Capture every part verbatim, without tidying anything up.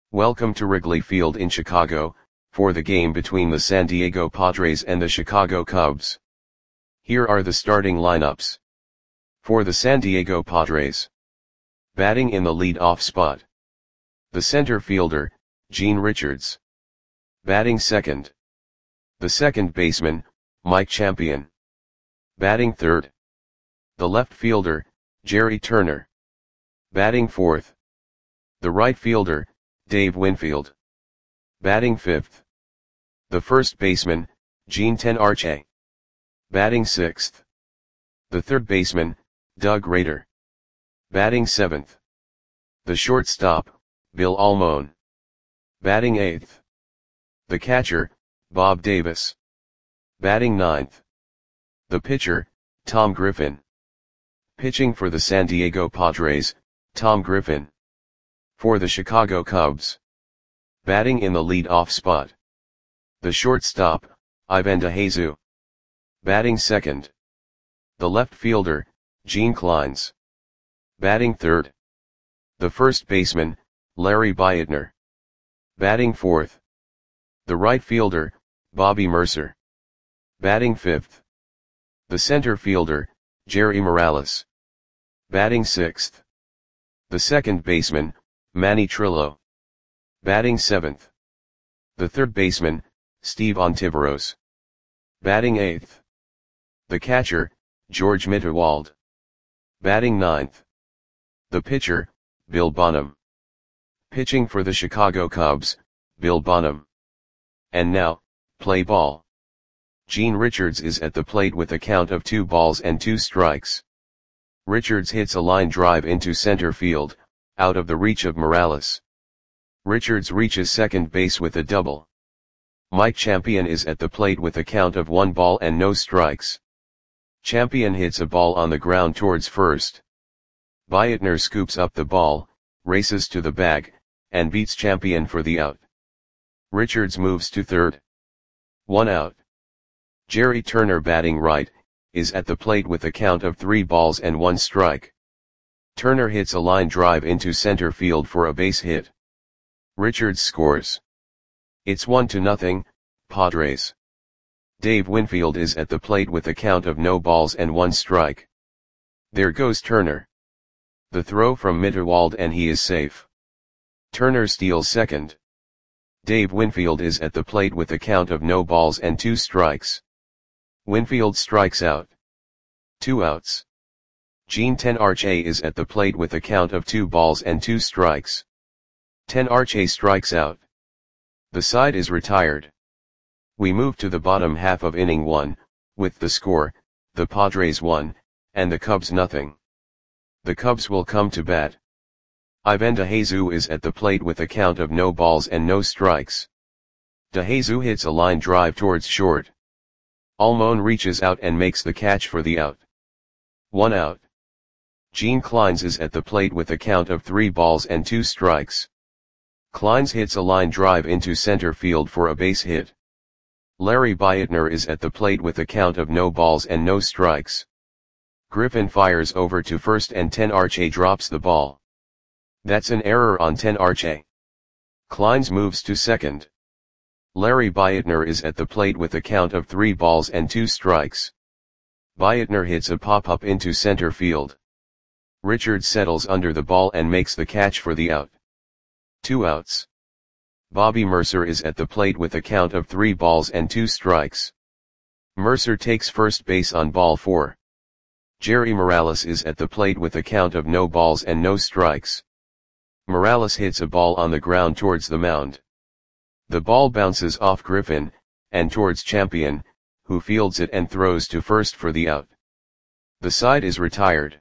Welcome to Wrigley Field in Chicago, for the game between the San Diego Padres and the Chicago Cubs. Here are the starting lineups. For the San Diego Padres. Batting in the lead-off spot. The center fielder, Gene Richards. Batting second. The second baseman, Mike Champion. Batting third. The left fielder, Jerry Turner. Batting fourth. The right fielder, Dave Winfield. Batting fifth. The first baseman, Gene Tenarche. Batting sixth. The third baseman, Doug Rader. Batting seventh. The shortstop, Bill Almon. Batting eighth. The catcher, Bob Davis. Batting ninth. The pitcher, Tom Griffin. Pitching for the San Diego Padres, Tom Griffin. For the Chicago Cubs. Batting in the lead-off spot. The shortstop, Ivan DeJesus. Batting second. The left fielder, Gene Clines. Batting third. The first baseman, Larry Beitner. Batting fourth. The right fielder, Bobby Murcer. Batting fifth. The center fielder, Jerry Morales. Batting sixth. The second baseman, Manny Trillo. Batting seventh. The third baseman, Steve Ontiveros. Batting eighth. The catcher, George Mitterwald. Batting ninth. The pitcher, Bill Bonham. Pitching for the Chicago Cubs, Bill Bonham. And now, play ball. Gene Richards is at the plate with a count of two balls and two strikes. Richards hits a line drive into center field, out of the reach of Morales. Richards reaches second base with a double. Mike Champion is at the plate with a count of one ball and no strikes. Champion hits a ball on the ground towards first. Beitner scoops up the ball, races to the bag, and beats Champion for the out. Richards moves to third. One out. Jerry Turner, batting right, is at the plate with a count of three balls and one strike. Turner hits a line drive into center field for a base hit. Richards scores. It's one to nothing, Padres. Dave Winfield is at the plate with a count of no balls and one strike. There goes Turner. The throw from Mitterwald and he is safe. Turner steals second. Dave Winfield is at the plate with a count of no balls and two strikes. Winfield strikes out. Two outs. Gene Tenarche is at the plate with a count of two balls and two strikes. Tenarche strikes out. The side is retired. We move to the bottom half of inning one, with the score, the Padres one, and the Cubs nothing. The Cubs will come to bat. Ivan DeJesus is at the plate with a count of no balls and no strikes. DeJesus hits a line drive towards short. Almon reaches out and makes the catch for the out. One out. Gene Clines is at the plate with a count of three balls and two strikes. Clines hits a line drive into center field for a base hit. Larry Beitner is at the plate with a count of no balls and no strikes. Griffin fires over to first and Tenarche drops the ball. That's an error on Tenarche. Clines moves to second. Larry Beitner is at the plate with a count of three balls and two strikes. Beitner hits a pop-up into center field. Richards settles under the ball and makes the catch for the out. Two outs. Bobby Murcer is at the plate with a count of three balls and two strikes. Murcer takes first base on ball four. Jerry Morales is at the plate with a count of no balls and no strikes. Morales hits a ball on the ground towards the mound. The ball bounces off Griffin, and towards Champion, who fields it and throws to first for the out. The side is retired.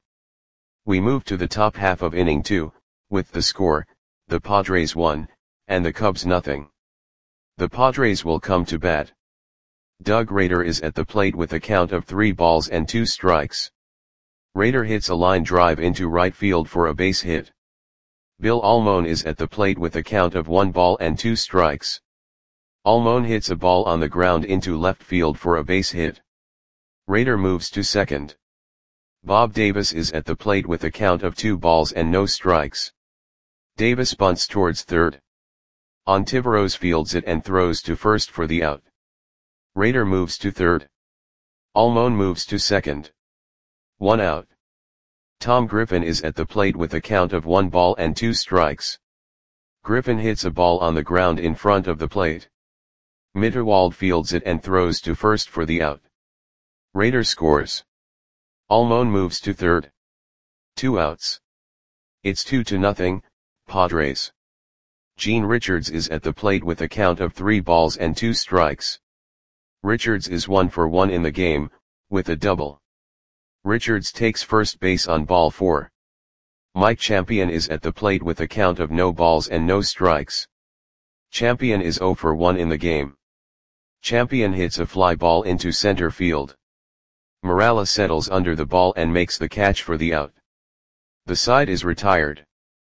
We move to the top half of inning two, with the score, the Padres one, and the Cubs nothing. The Padres will come to bat. Doug Rader is at the plate with a count of three balls and two strikes. Rader hits a line drive into right field for a base hit. Bill Almon is at the plate with a count of one ball and two strikes. Almon hits a ball on the ground into left field for a base hit. Rader moves to second. Bob Davis is at the plate with a count of two balls and no strikes. Davis bunts towards third. Ontiveros fields it and throws to first for the out. Raider moves to third. Almon moves to second. One out. Tom Griffin is at the plate with a count of one ball and two strikes. Griffin hits a ball on the ground in front of the plate. Mitterwald fields it and throws to first for the out. Raider scores. Almon moves to third. Two outs. It's two to nothing, Padres. Gene Richards is at the plate with a count of three balls and two strikes. Richards is one for one in the game, with a double. Richards takes first base on ball four. Mike Champion is at the plate with a count of no balls and no strikes. Champion is zero for one in the game. Champion hits a fly ball into center field. Morales settles under the ball and makes the catch for the out. The side is retired.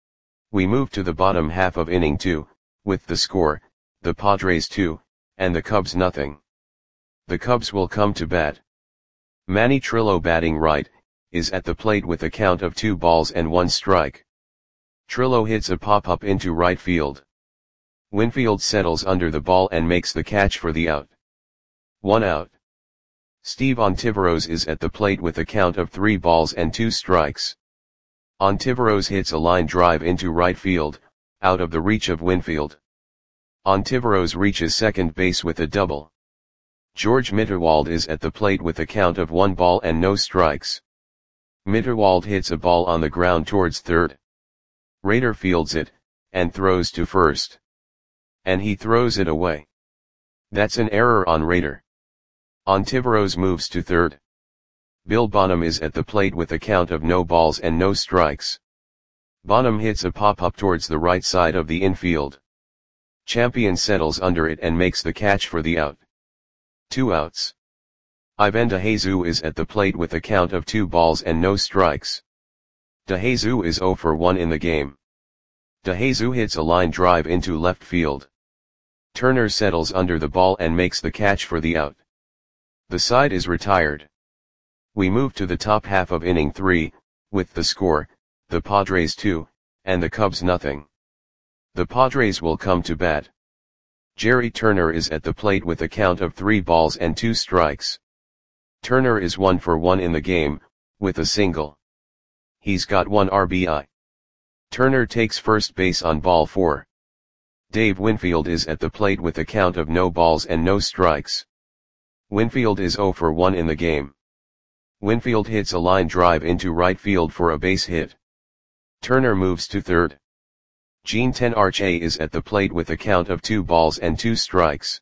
We move to the bottom half of inning two, with the score, the Padres two, and the Cubs nothing. The Cubs will come to bat. Manny Trillo, batting right, is at the plate with a count of two balls and one strike. Trillo hits a pop-up into right field. Winfield settles under the ball and makes the catch for the out. One out. Steve Ontiveros is at the plate with a count of three balls and two strikes. Ontiveros hits a line drive into right field, out of the reach of Winfield. Ontiveros reaches second base with a double. George Mitterwald is at the plate with a count of one ball and no strikes. Mitterwald hits a ball on the ground towards third. Raider fields it, and throws to first. And he throws it away. That's an error on Raider. Ontiveros moves to third. Bill Bonham is at the plate with a count of no balls and no strikes. Bonham hits a pop-up towards the right side of the infield. Champion settles under it and makes the catch for the out. Two outs. Ivan DeJesus is at the plate with a count of two balls and no strikes. DeJesus is zero for one in the game. DeJesus hits a line drive into left field. Turner settles under the ball and makes the catch for the out. The side is retired. We move to the top half of inning three, with the score, the Padres two, and the Cubs nothing. The Padres will come to bat. Jerry Turner is at the plate with a count of three balls and two strikes. Turner is one for one in the game, with a single. He's got one R B I. Turner takes first base on ball four. Dave Winfield is at the plate with a count of no balls and no strikes. Winfield is zero for one in the game. Winfield hits a line drive into right field for a base hit. Turner moves to third. Gene Tenarche is at the plate with a count of two balls and two strikes.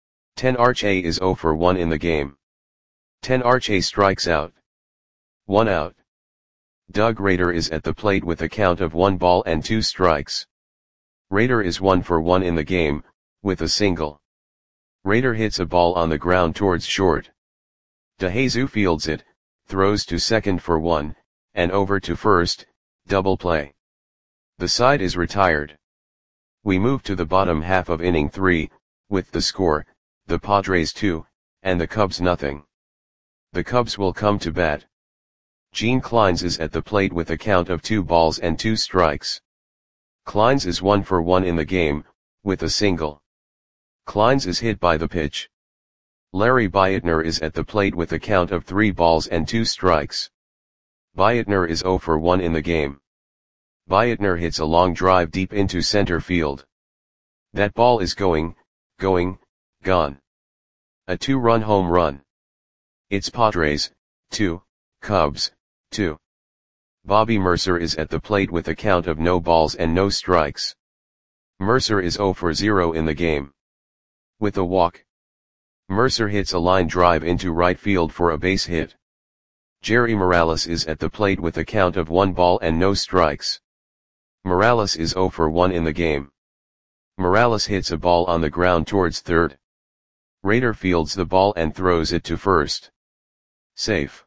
Tenarche is zero for one in the game. Tenarche strikes out. One out. Doug Raider is at the plate with a count of one ball and two strikes. Raider is one for one in the game, with a single. Raider hits a ball on the ground towards short. DeJesus fields it, throws to second for one, and over to first, double play. The side is retired. We move to the bottom half of inning three, with the score, the Padres two, and the Cubs nothing. The Cubs will come to bat. Gene Clines is at the plate with a count of two balls and two strikes. Clines is one for one in the game, with a single. Clines is hit by the pitch. Larry Bietner is at the plate with a count of three balls and two strikes. Bietner is zero for one in the game. Bietner hits a long drive deep into center field. That ball is going, going, gone. A two-run home run. It's Padres, two, Cubs, two. Bobby Mercer is at the plate with a count of no balls and no strikes. Mercer is zero for zero in the game. With a walk. Mercer hits a line drive into right field for a base hit. Jerry Morales is at the plate with a count of one ball and no strikes. Morales is zero for one in the game. Morales hits a ball on the ground towards third. Raider fields the ball and throws it to first. Safe.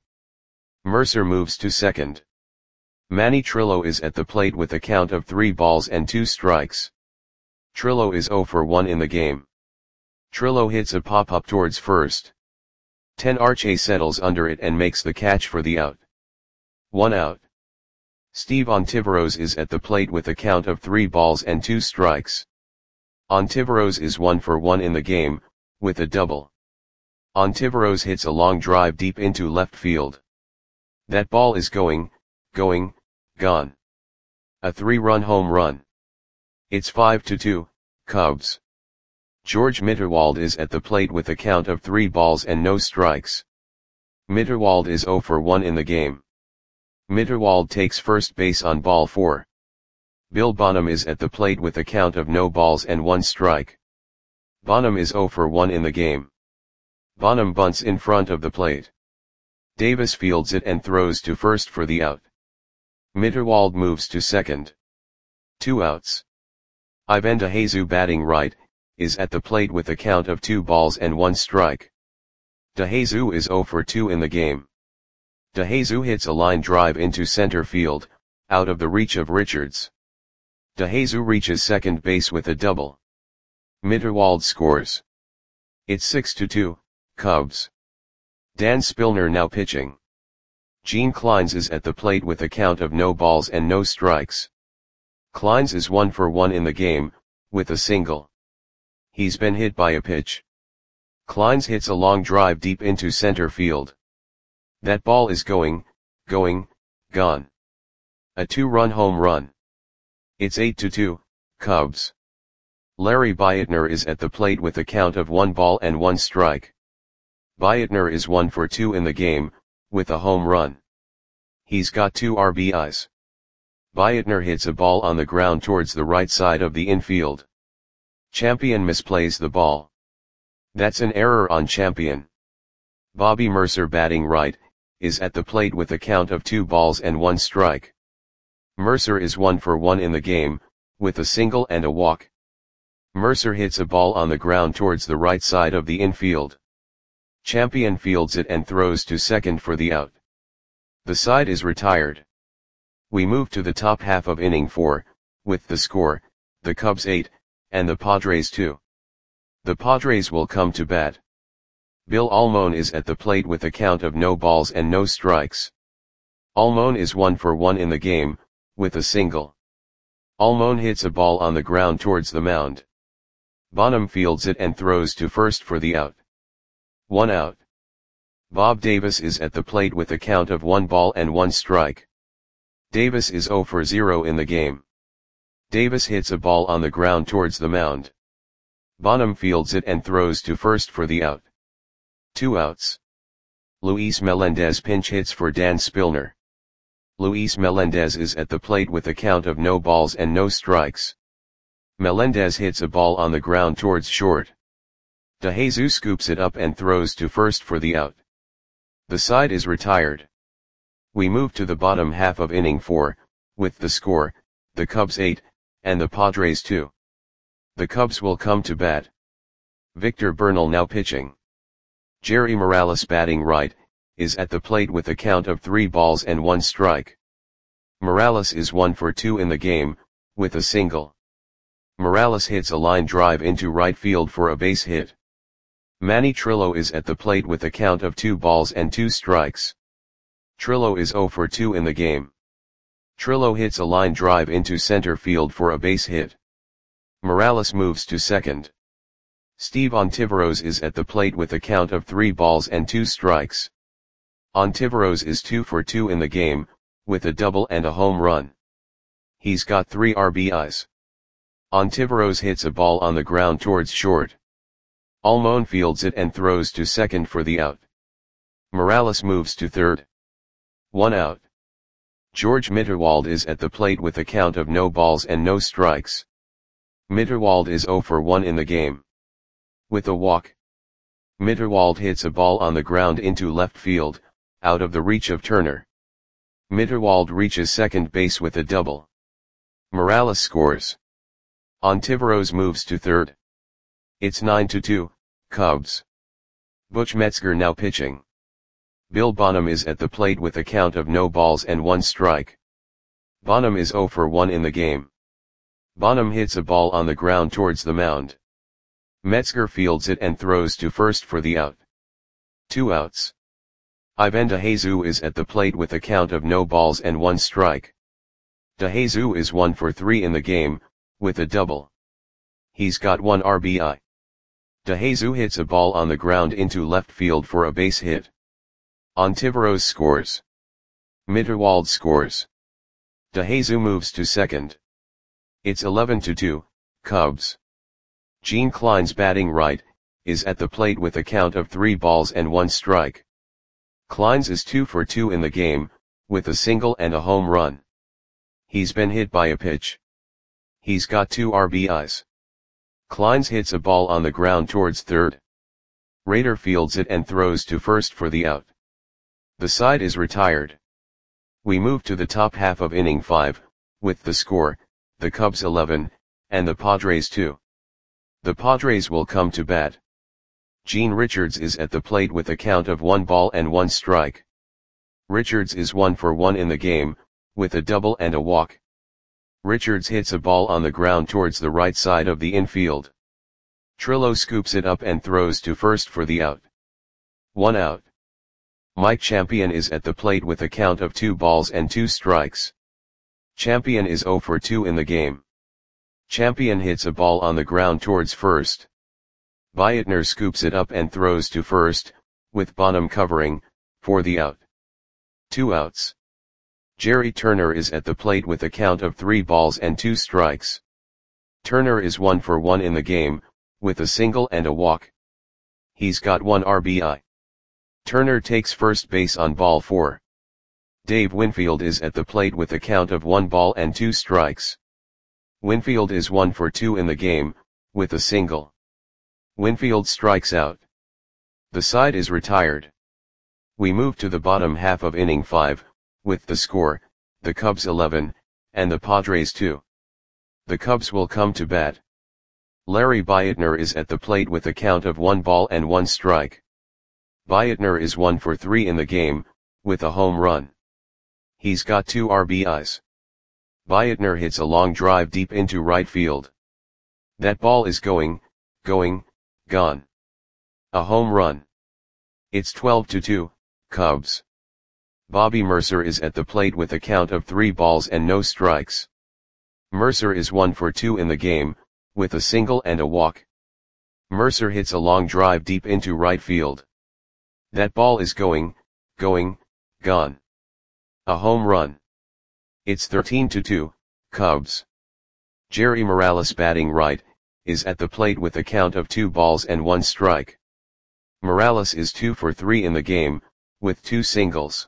Mercer moves to second. Manny Trillo is at the plate with a count of three balls and two strikes. Trillo is zero for one in the game. Trillo hits a pop-up towards first. Tenarche settles under it and makes the catch for the out. One out. Steve Ontiveros is at the plate with a count of three balls and two strikes. Ontiveros is one for one in the game, with a double. Ontiveros hits a long drive deep into left field. That ball is going, going, gone. A three-run home run. It's five to two, Cubs. George Mitterwald is at the plate with a count of three balls and no strikes. Mitterwald is zero for one in the game. Mitterwald takes first base on ball four. Bill Bonham is at the plate with a count of no balls and one strike. Bonham is zero for one in the game. Bonham bunts in front of the plate. Davis fields it and throws to first for the out. Mitterwald moves to second. Two outs. Ivan DeJesus, batting right, is at the plate with a count of two balls and one strike. DeJesus is zero for two in the game. DeJesus hits a line drive into center field, out of the reach of Richards. DeJesus reaches second base with a double. Mitterwald scores. It's six to two, Cubs. Dan Spillner now pitching. Gene Clines is at the plate with a count of no balls and no strikes. Clines is one for one in the game, with a single. He's been hit by a pitch. Clines hits a long drive deep into center field. That ball is going, going, gone. A two-run home run. It's eight to two, Cubs. Larry Beitner is at the plate with a count of one ball and one strike. Beitner is one for two in the game, with a home run. He's got two R B Is. Beitner hits a ball on the ground towards the right side of the infield. Champion misplays the ball. That's an error on Champion. Bobby Mercer, batting right, is at the plate with a count of two balls and one strike. Mercer is one for one in the game, with a single and a walk. Mercer hits a ball on the ground towards the right side of the infield. Champion fields it and throws to second for the out. The side is retired. We move to the top half of inning four, with the score, the Cubs eight, and the Padres two. The Padres will come to bat. Bill Almon is at the plate with a count of no balls and no strikes. Almon is one for one in the game, with a single. Almon hits a ball on the ground towards the mound. Bonham fields it and throws to first for the out. One out. Bob Davis is at the plate with a count of one ball and one strike. Davis is zero for zero in the game. Davis hits a ball on the ground towards the mound. Bonham fields it and throws to first for the out. Two outs. Luis Melendez pinch hits for Dan Spillner. Luis Melendez is at the plate with a count of no balls and no strikes. Melendez hits a ball on the ground towards short. DeJesus scoops it up and throws to first for the out. The side is retired. We move to the bottom half of inning four, with the score, the Cubs eight, and the Padres two. The Cubs will come to bat. Victor Bernal now pitching. Jerry Morales, batting right, is at the plate with a count of three balls and one strike. Morales is one for two in the game, with a single. Morales hits a line drive into right field for a base hit. Manny Trillo is at the plate with a count of two balls and two strikes. Trillo is zero for two in the game. Trillo hits a line drive into center field for a base hit. Morales moves to second. Steve Ontiveros is at the plate with a count of three balls and two strikes. Ontiveros is two for two in the game, with a double and a home run. He's got three R B Is. Ontiveros hits a ball on the ground towards short. Almon fields it and throws to second for the out. Morales moves to third. One out. George Mitterwald is at the plate with a count of no balls and no strikes. Mitterwald is zero for one in the game. With a walk. Mitterwald hits a ball on the ground into left field, out of the reach of Turner. Mitterwald reaches second base with a double. Morales scores. Ontiveros moves to third. It's nine to two, Cubs. Butch Metzger now pitching. Bill Bonham is at the plate with a count of no balls and one strike. Bonham is zero for one in the game. Bonham hits a ball on the ground towards the mound. Metzger fields it and throws to first for the out. Two outs. Ivan DeJesus is at the plate with a count of no balls and one strike. DeJesus is one for three in the game, with a double. He's got one R B I. DeJesus hits a ball on the ground into left field for a base hit. Ontiveros scores. Mitterwald scores. DeJesus moves to second. It's eleven to two, Cubs. Gene Klein's batting right, is at the plate with a count of three balls and one strike. Klein's is two for two in the game, with a single and a home run. He's been hit by a pitch. He's got two R B Is. Klein's hits a ball on the ground towards third. Rader fields it and throws to first for the out. The side is retired. We move to the top half of inning five, with the score, the Cubs eleven, and the Padres two. The Padres will come to bat. Gene Richards is at the plate with a count of one ball and one strike. Richards is one for one in the game, with a double and a walk. Richards hits a ball on the ground towards the right side of the infield. Trillo scoops it up and throws to first for the out. One out. Mike Champion is at the plate with a count of two balls and two strikes. Champion is zero for two in the game. Champion hits a ball on the ground towards first. Bietner scoops it up and throws to first, with Bonham covering, for the out. Two outs. Jerry Turner is at the plate with a count of three balls and two strikes. Turner is one for one in the game, with a single and a walk. He's got one R B I. Turner takes first base on ball four. Dave Winfield is at the plate with a count of one ball and two strikes. Winfield is one for two in the game, with a single. Winfield strikes out. The side is retired. We move to the bottom half of inning five, with the score, the Cubs eleven, and the Padres two. The Cubs will come to bat. Larry Bietner is at the plate with a count of one ball and one strike. Bietner is one for three in the game, with a home run. He's got two R B Is. Bietner hits a long drive deep into right field. That ball is going, going, gone. A home run. It's twelve to two, Cubs. Bobby Mercer is at the plate with a count of three balls and no strikes. Mercer is one for two in the game, with a single and a walk. Mercer hits a long drive deep into right field. That ball is going, going, gone. A home run. It's thirteen to two, Cubs. Jerry Morales batting right, is at the plate with a count of two balls and one strike. Morales is two for three in the game, with two singles.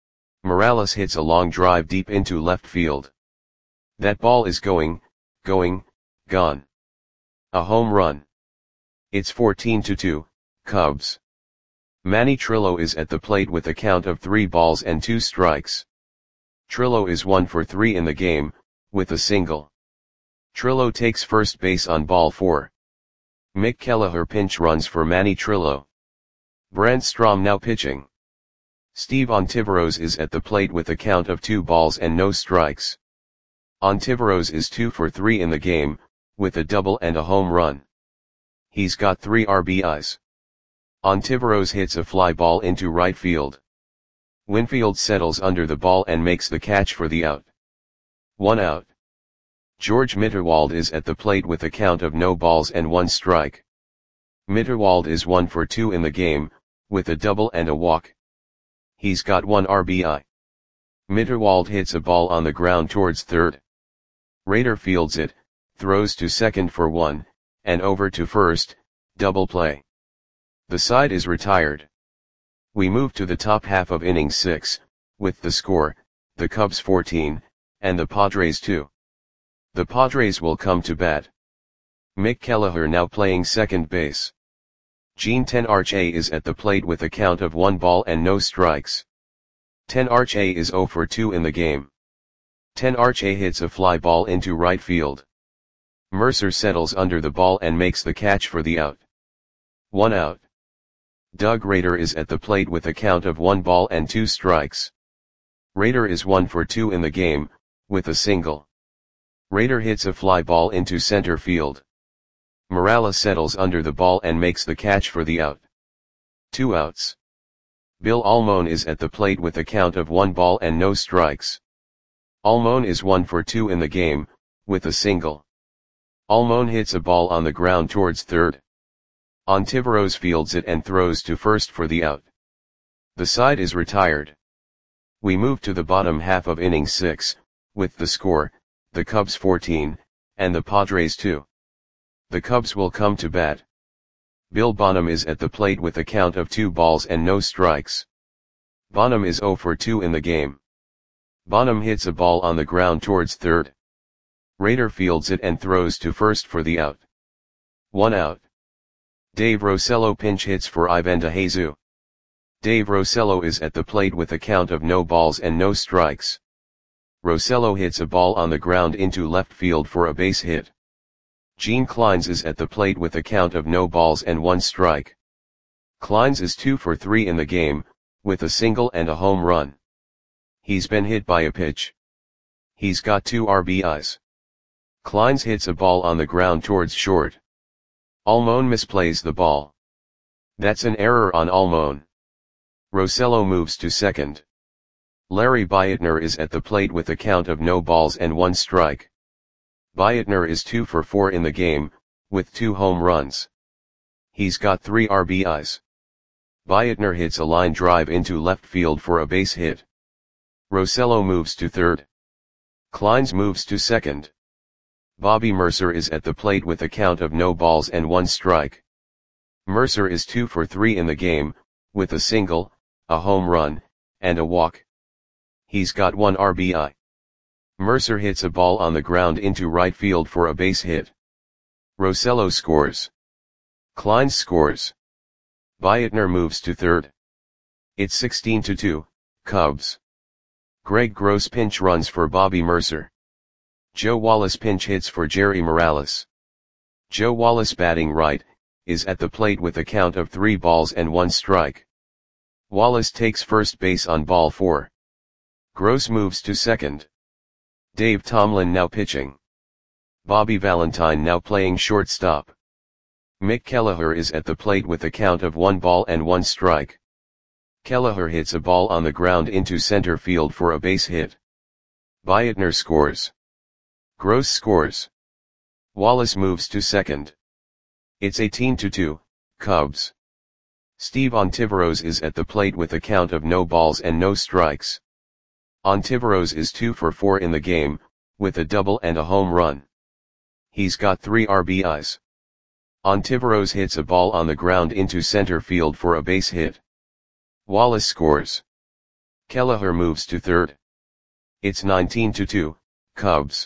Morales hits a long drive deep into left field. That ball is going, going, gone. A home run. It's fourteen to two, Cubs. Manny Trillo is at the plate with a count of three balls and two strikes. Trillo is one for three in the game, with a single. Trillo takes first base on ball four. Mick Kelleher pinch runs for Manny Trillo. Brent Strom now pitching. Steve Ontiveros is at the plate with a count of two balls and no strikes. Ontiveros is two for three in the game, with a double and a home run. He's got three R B Is. Ontiveros hits a fly ball into right field. Winfield settles under the ball and makes the catch for the out. One out. George Mitterwald is at the plate with a count of no balls and one strike. Mitterwald is one for two in the game, with a double and a walk. He's got one R B I. Mitterwald hits a ball on the ground towards third. Rader fields it, throws to second for one, and over to first, double play. The side is retired. We move to the top half of inning six, with the score, the Cubs fourteen, and the Padres two. The Padres will come to bat. Mick Kelleher now playing second base. Gene Tenarche is at the plate with a count of one ball and no strikes. Tenarche is zero for two in the game. Tenarche hits a fly ball into right field. Mercer settles under the ball and makes the catch for the out. One out. Doug Rader is at the plate with a count of one ball and two strikes. Rader is one for two in the game, with a single. Rader hits a fly ball into center field. Morales settles under the ball and makes the catch for the out. Two outs. Bill Almon is at the plate with a count of one ball and no strikes. Almon is one for two in the game, with a single. Almon hits a ball on the ground towards third. Ontiveros fields it and throws to first for the out. The side is retired. We move to the bottom half of inning six, with the score, the Cubs fourteen, and the Padres two. The Cubs will come to bat. Bill Bonham is at the plate with a count of two balls and no strikes. Bonham is oh for two in the game. Bonham hits a ball on the ground towards third. Rader fields it and throws to first for the out. One out. Dave Rosello pinch hits for Ivan DeJesus. Dave Rosello is at the plate with a count of no balls and no strikes. Rosello hits a ball on the ground into left field for a base hit. Gene Clines is at the plate with a count of no balls and one strike. Clines is two for three in the game, with a single and a home run. He's been hit by a pitch. He's got two R B Is. Clines hits a ball on the ground towards short. Almon misplays the ball. That's an error on Almon. Rosello moves to second. Larry Bietner is at the plate with a count of no balls and one strike. Bietner is two for four in the game, with two home runs. He's got three R B Is. Bietner hits a line drive into left field for a base hit. Rosello moves to third. Clines moves to second. Bobby Mercer is at the plate with a count of no balls and one strike. Mercer is two for three in the game, with a single, a home run, and a walk. He's got one R B I. Mercer hits a ball on the ground into right field for a base hit. Rosello scores. Clines scores. Bietner moves to third. It's sixteen to two, Cubs. Greg Gross pinch runs for Bobby Mercer. Joe Wallace pinch hits for Jerry Morales. Joe Wallace, batting right, is at the plate with a count of three balls and one strike. Wallace takes first base on ball four. Gross moves to second. Dave Tomlin now pitching. Bobby Valentine now playing shortstop. Mick Kelleher is at the plate with a count of one ball and one strike. Kelleher hits a ball on the ground into center field for a base hit. Bietner scores. Gross scores. Wallace moves to second. It's eighteen to two, Cubs. Steve Ontiveros is at the plate with a count of no balls and no strikes. Ontiveros is two for four in the game, with a double and a home run. He's got three R B Is. Ontiveros hits a ball on the ground into center field for a base hit. Wallace scores. Kelleher moves to third. It's nineteen to two, Cubs.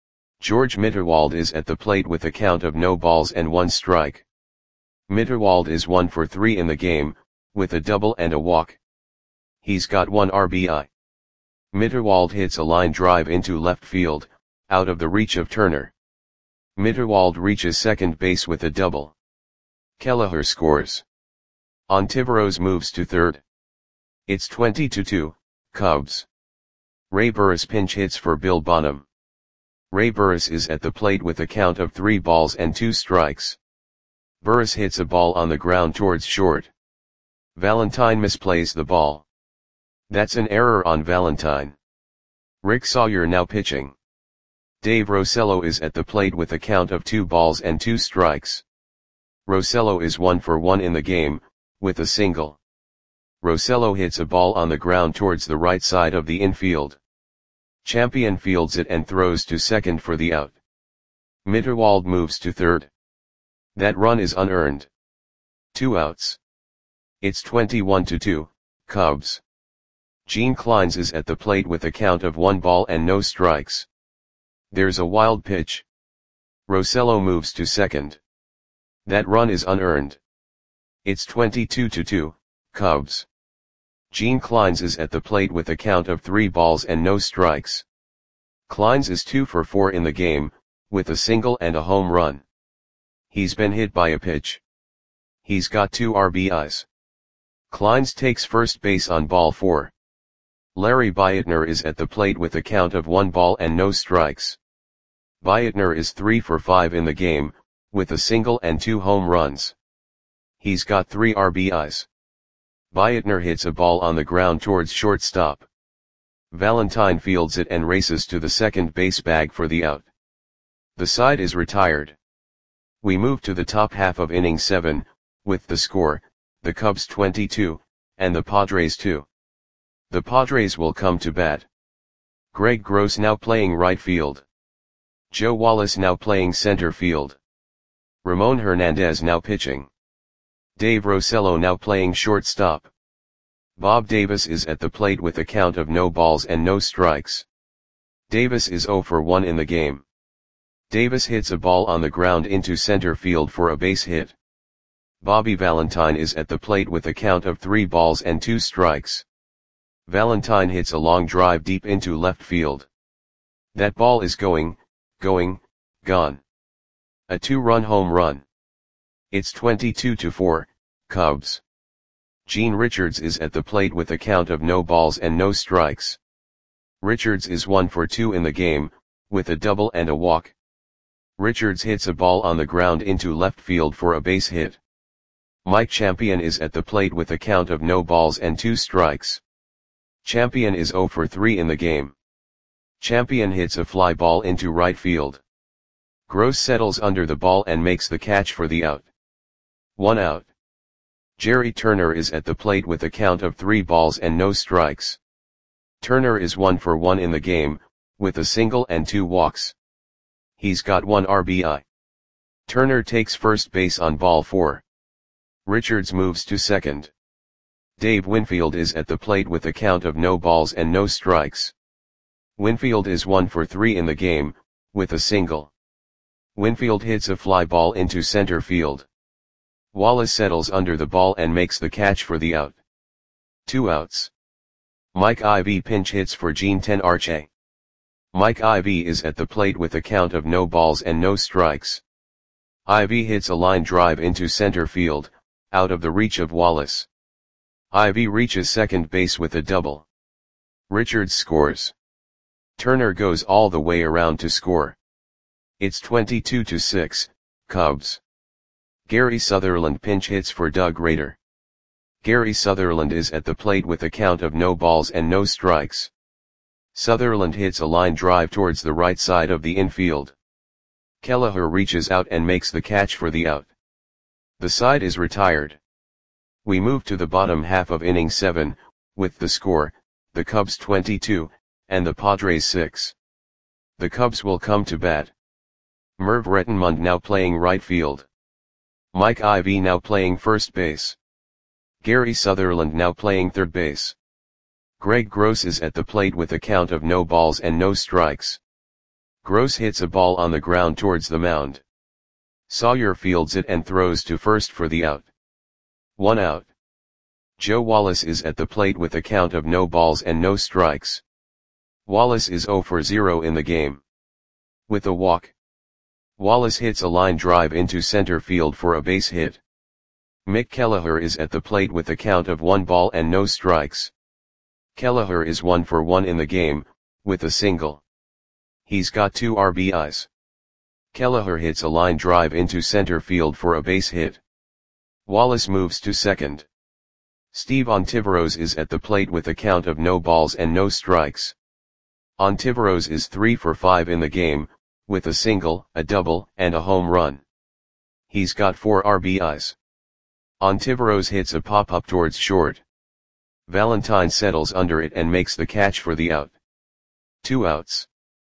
George Mitterwald is at the plate with a count of no balls and one strike. Mitterwald is one for three in the game, with a double and a walk. He's got one R B I. Mitterwald hits a line drive into left field, out of the reach of Turner. Mitterwald reaches second base with a double. Kelleher scores. Ontiveros moves to third. It's twenty to two, Cubs. Ray Burris pinch hits for Bill Bonham. Ray Burris is at the plate with a count of three balls and two strikes. Burris hits a ball on the ground towards short. Valentine misplays the ball. That's an error on Valentine. Rick Sawyer now pitching. Dave Rosello is at the plate with a count of two balls and two strikes. Rosello is one for one in the game, with a single. Rosello hits a ball on the ground towards the right side of the infield. Champion fields it and throws to second for the out. Mitterwald moves to third. That run is unearned. Two outs. It's twenty-one to two, Cubs. Gene Clines is at the plate with a count of one ball and no strikes. There's a wild pitch. Rosello moves to second. That run is unearned. It's twenty-two to two, Cubs. Gene Clines is at the plate with a count of three balls and no strikes. Clines is two for four in the game, with a single and a home run. He's been hit by a pitch. He's got two R B Is. Clines takes first base on ball four. Larry Bietner is at the plate with a count of one ball and no strikes. Bietner is three for five in the game, with a single and two home runs. He's got three R B Is. Bietner hits a ball on the ground towards shortstop. Valentine fields it and races to the second base bag for the out. The side is retired. We move to the top half of inning seven, with the score, the Cubs twenty-two, and the Padres two. The Padres will come to bat. Greg Gross now playing right field. Joe Wallace now playing center field. Ramon Hernandez now pitching. Dave Rosello now playing shortstop. Bob Davis is at the plate with a count of no balls and no strikes. Davis is zero for one in the game. Davis hits a ball on the ground into center field for a base hit. Bobby Valentine is at the plate with a count of three balls and two strikes. Valentine hits a long drive deep into left field. That ball is going, going, gone. A two-run home run. It's twenty-two to four, Cubs. Gene Richards is at the plate with a count of no balls and no strikes. Richards is one for two in the game, with a double and a walk. Richards hits a ball on the ground into left field for a base hit. Mike Champion is at the plate with a count of no balls and two strikes. Champion is zero for three in the game. Champion hits a fly ball into right field. Gross settles under the ball and makes the catch for the out. One out. Jerry Turner is at the plate with a count of three balls and no strikes. Turner is one for one in the game, with a single and two walks. He's got one R B I. Turner takes first base on ball four. Richards moves to second. Dave Winfield is at the plate with a count of no balls and no strikes. Winfield is one for three in the game, with a single. Winfield hits a fly ball into center field. Wallace settles under the ball and makes the catch for the out. Two outs. Mike Ivy pinch hits for Gene Tenarche. Mike Ivy is at the plate with a count of no balls and no strikes. Ivy hits a line drive into center field, out of the reach of Wallace. Ivy reaches second base with a double. Richards scores. Turner goes all the way around to score. It's twenty-two to six, Cubs. Gary Sutherland pinch hits for Doug Rader. Gary Sutherland is at the plate with a count of no balls and no strikes. Sutherland hits a line drive towards the right side of the infield. Kelleher reaches out and makes the catch for the out. The side is retired. We move to the bottom half of inning seven, with the score, the Cubs twenty-two, and the Padres six. The Cubs will come to bat. Merv Rettenmund now playing right field. Mike Ivy now playing first base. Gary Sutherland now playing third base. Greg Gross is at the plate with a count of no balls and no strikes. Gross hits a ball on the ground towards the mound. Sawyer fields it and throws to first for the out. One out. Joe Wallace is at the plate with a count of no balls and no strikes. Wallace is zero for zero in the game. With a walk. Wallace hits a line drive into center field for a base hit. Mick Kelleher is at the plate with a count of one ball and no strikes. Kelleher is one for one in the game, with a single. He's got two R B Is. Kelleher hits a line drive into center field for a base hit. Wallace moves to second. Steve Ontiveros is at the plate with a count of no balls and no strikes. Ontiveros is three for five in the game, with a single, a double, and a home run. He's got four R B Is. Ontiveros hits a pop-up towards short. Valentine settles under it and makes the catch for the out. Two outs.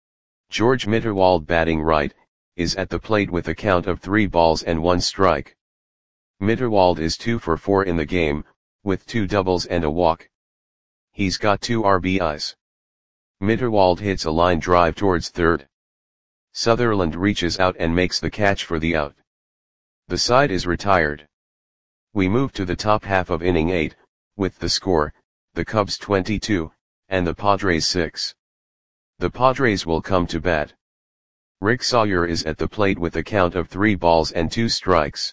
George Mitterwald batting right, is at the plate with a count of three balls and one strike. Mitterwald is two for four in the game, with two doubles and a walk. He's got two R B Is. Mitterwald hits a line drive towards third. Sutherland reaches out and makes the catch for the out. The side is retired. We move to the top half of inning eight, with the score, the Cubs twenty-two, and the Padres six. The Padres will come to bat. Rick Sawyer is at the plate with a count of three balls and two strikes.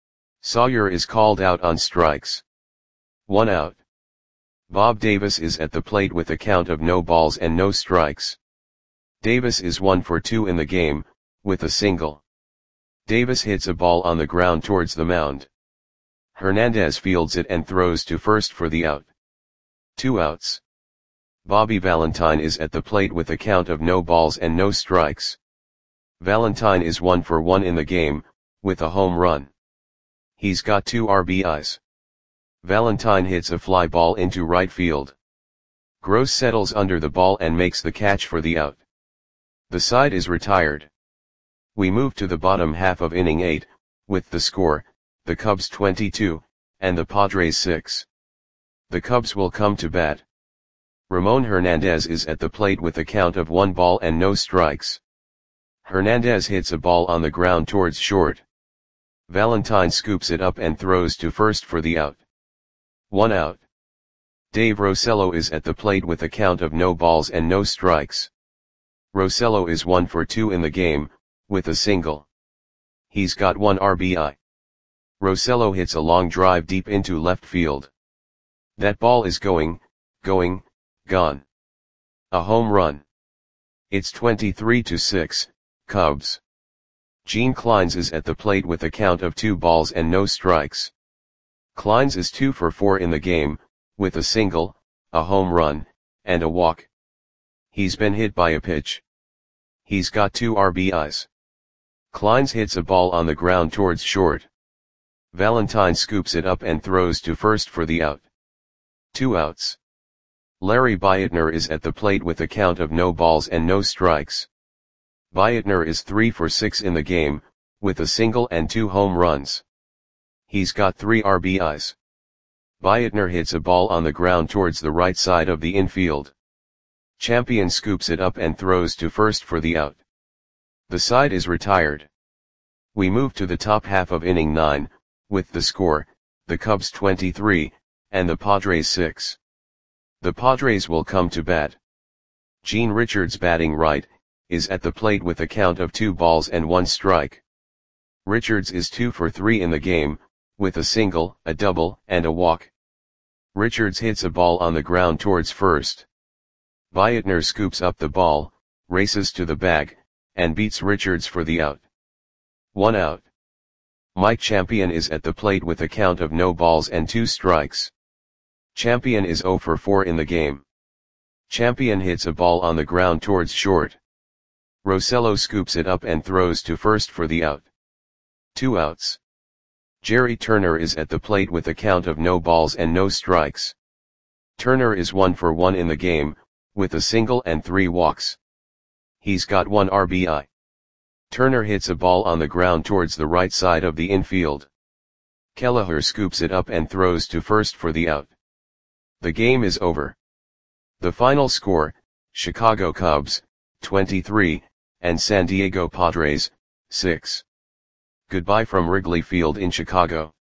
Sawyer is called out on strikes. One out. Bob Davis is at the plate with a count of no balls and no strikes. Davis is one for two in the game, with a single. Davis hits a ball on the ground towards the mound. Hernandez fields it and throws to first for the out. Two outs. Bobby Valentine is at the plate with a count of no balls and no strikes. Valentine is one for one in the game, with a home run. He's got two R B Is. Valentine hits a fly ball into right field. Gross settles under the ball and makes the catch for the out. The side is retired. We move to the bottom half of inning eight, with the score, the Cubs twenty-two, and the Padres six. The Cubs will come to bat. Ramon Hernandez is at the plate with a count of one ball and no strikes. Hernandez hits a ball on the ground towards short. Valentine scoops it up and throws to first for the out. One out. Dave Rosello is at the plate with a count of no balls and no strikes. Rosello is one for two in the game, with a single. He's got one R B I. Rosello hits a long drive deep into left field. That ball is going, going, gone. A home run. It's twenty-three to six, Cubs. Gene Clines is at the plate with a count of two balls and no strikes. Clines is two for four in the game, with a single, a home run, and a walk. He's been hit by a pitch. He's got two R B Is. Clines hits a ball on the ground towards short. Valentine scoops it up and throws to first for the out. Two outs. Larry Beitner is at the plate with a count of no balls and no strikes. Beitner is three for six in the game, with a single and two home runs. He's got three R B Is. Beitner hits a ball on the ground towards the right side of the infield. Champion scoops it up and throws to first for the out. The side is retired. We move to the top half of inning nine, with the score, the Cubs twenty-three, and the Padres six. The Padres will come to bat. Gene Richards, batting right, is at the plate with a count of two balls and one strike. Richards is two for three in the game, with a single, a double, and a walk. Richards hits a ball on the ground towards first. Beitner scoops up the ball, races to the bag, and beats Richards for the out. One out. Mike Champion is at the plate with a count of no balls and two strikes. Champion is zero for four in the game. Champion hits a ball on the ground towards short. Rosello scoops it up and throws to first for the out. Two outs. Jerry Turner is at the plate with a count of no balls and no strikes. Turner is one for one in the game, with a single and three walks. He's got one R B I. Turner hits a ball on the ground towards the right side of the infield. Kelleher scoops it up and throws to first for the out. The game is over. The final score, Chicago Cubs, twenty-three, and San Diego Padres, six. Goodbye from Wrigley Field in Chicago.